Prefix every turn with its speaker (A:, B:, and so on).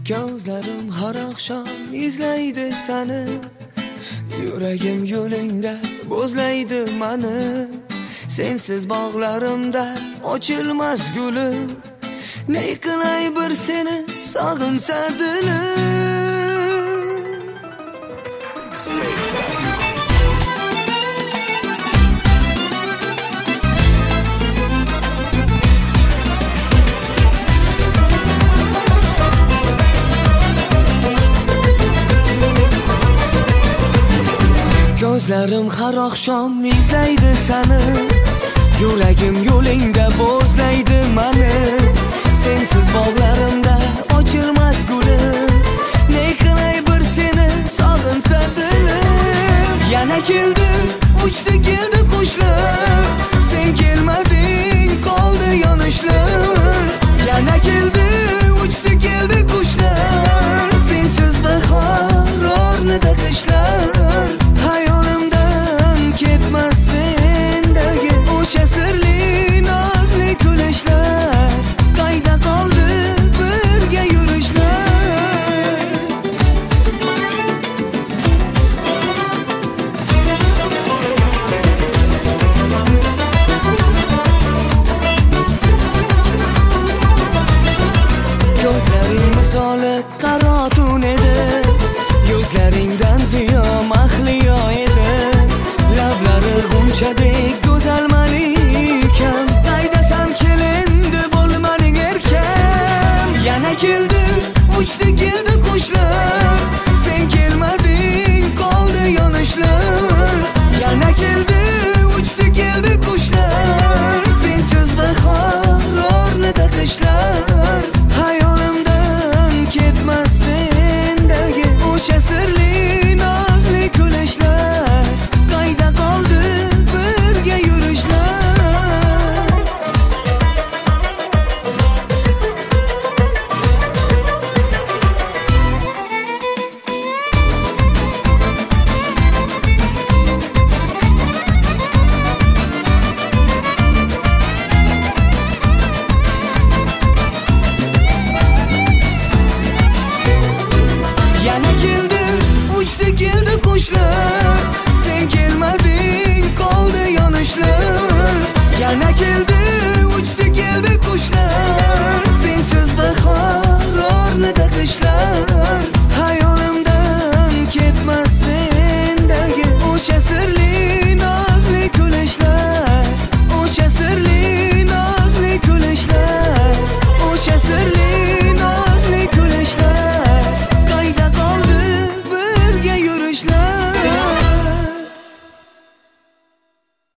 A: Gözlerim har akşam izleydi seni, yüragim yo'lingda bo'zlaydi mani. Sensiz bog'larimda ochilmas gulim, ne qilay bir seni sog'insa dilim. Gözlerim har akşam izleydi seni, yuragim yo'lingda bo'zlaydi mani. Sensiz bog'larimda ochilmas gulim, ne qilay bir seni sog'insa dilim. Yana keldi, uchdi keldi qushlar, sen kelmading qoldi yonishlar. Yana keldi, uchdi keldi qushlar, sensiz bahor o'rnida qishlar. Hayolimdan ketmas sendagi o'sha sirli nozli kulishlar. Qayda qoldi birga yurishlar? Ko'zlaring misoli qarotun edi, yuzlaringdan ziyo mahliyo edi. Lablari g'unchadek go'zal malikam, qaydasan kelindi bo'lmaning erkam. Yana keldi